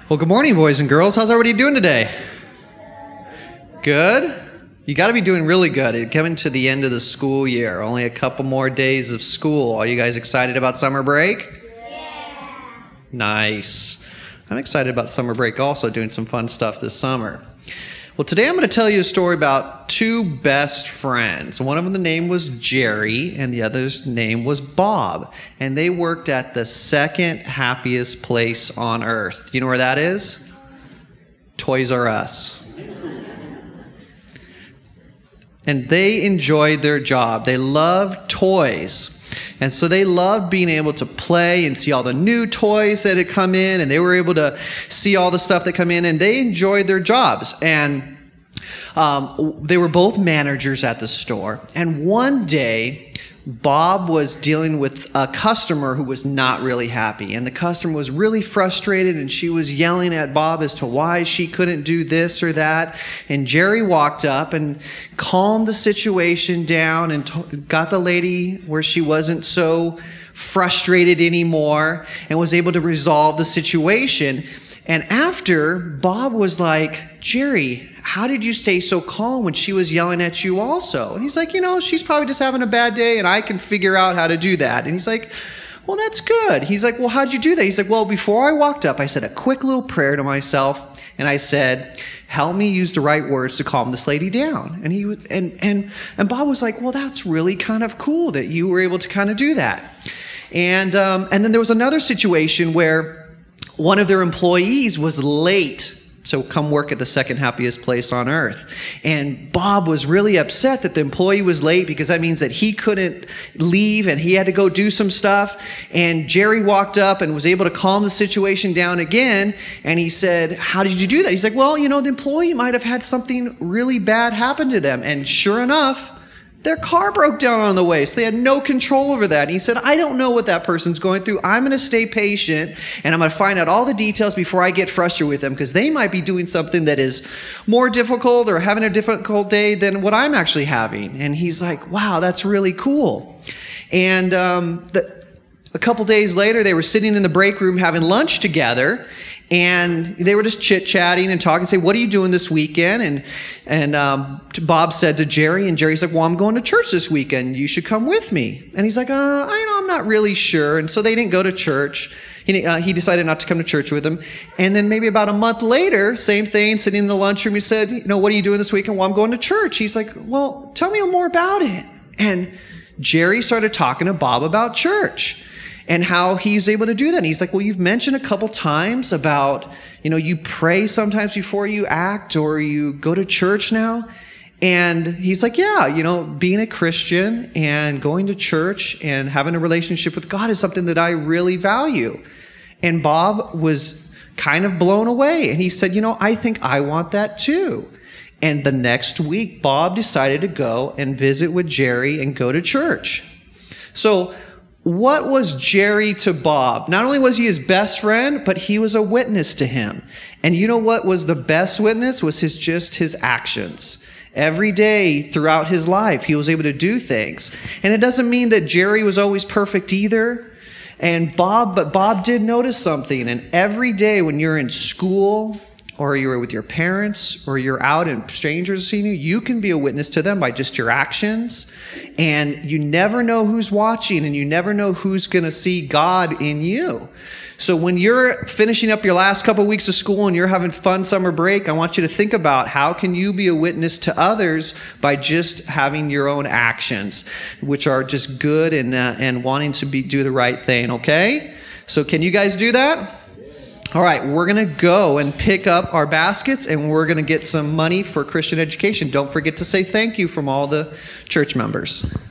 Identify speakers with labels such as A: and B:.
A: Well, good morning, boys and girls. How's everybody doing today? Good? You got to be doing really good. It's coming to the end of the school year. Only a couple more days of school. Are you guys excited about summer break?
B: Yeah.
A: Nice. I'm excited about summer break also, doing some fun stuff this summer. Well, today I'm going to tell you a story about two best friends. One of them, the name was Jerry, and the other's name was Bob. And they worked at the second happiest place on earth. You know where that is? Toys R Us. And they enjoyed their job. They loved toys. And so they loved being able to play and see all the new toys that had come in, and they were able to see all the stuff that come in, and they enjoyed their jobs. And they were both managers at the store. And one day, Bob was dealing with a customer who was not really happy. And the customer was really frustrated, and she was yelling at Bob as to why she couldn't do this or that. And Jerry walked up and calmed the situation down and got the lady where she wasn't so frustrated anymore and was able to resolve the situation. And after, Bob was like, Jerry, how did you stay so calm when she was yelling at you also? And he's like, she's probably just having a bad day and I can figure out how to do that. And he's like, well, that's good. He's like, well, how'd you do that? He's like, well, before I walked up, I said a quick little prayer to myself. And I said, help me use the right words to calm this lady down. And Bob was like, well, that's really kind of cool that you were able to kind of do that. And then there was another situation where one of their employees was late to come work at the second happiest place on earth. And Bob was really upset that the employee was late because that means that he couldn't leave and he had to go do some stuff. And Jerry walked up and was able to calm the situation down again. And he said, how did you do that? He's like, well, the employee might have had something really bad happen to them. And sure enough, their car broke down on the way, so they had no control over that. And he said, I don't know what that person's going through. I'm going to stay patient, and I'm going to find out all the details before I get frustrated with them, because they might be doing something that is more difficult or having a difficult day than what I'm actually having. And he's like, wow, that's really cool. And a couple days later, they were sitting in the break room having lunch together, and they were just chit-chatting and talking, say, what are you doing this weekend? And Bob said to Jerry, and Jerry's like, well, I'm going to church this weekend. You should come with me. And he's like, I'm not really sure. And so they didn't go to church. He decided not to come to church with them. And then maybe about a month later, same thing, sitting in the lunchroom, he said, what are you doing this weekend? Well, I'm going to church. He's like, well, tell me more about it. And Jerry started talking to Bob about church and how he's able to do that. And he's like, well, you've mentioned a couple times about, you pray sometimes before you act or you go to church now. And he's like, yeah, being a Christian and going to church and having a relationship with God is something that I really value. And Bob was kind of blown away. And he said, I think I want that too. And the next week, Bob decided to go and visit with Jerry and go to church. So what was Jerry to Bob? Not only was he his best friend, but he was a witness to him. And you know what was the best witness? Was his actions. Every day throughout his life, he was able to do things. And it doesn't mean that Jerry was always perfect either. But Bob did notice something. And every day when you're in school, or you're with your parents, or you're out and strangers seeing you, you can be a witness to them by just your actions. And you never know who's watching, and you never know who's going to see God in you. So when you're finishing up your last couple of weeks of school and you're having fun summer break, I want you to think about how can you be a witness to others by just having your own actions, which are just good and wanting to do the right thing, okay? So can you guys do that? All right, we're going to go and pick up our baskets, and we're going to get some money for Christian education. Don't forget to say thank you from all the church members.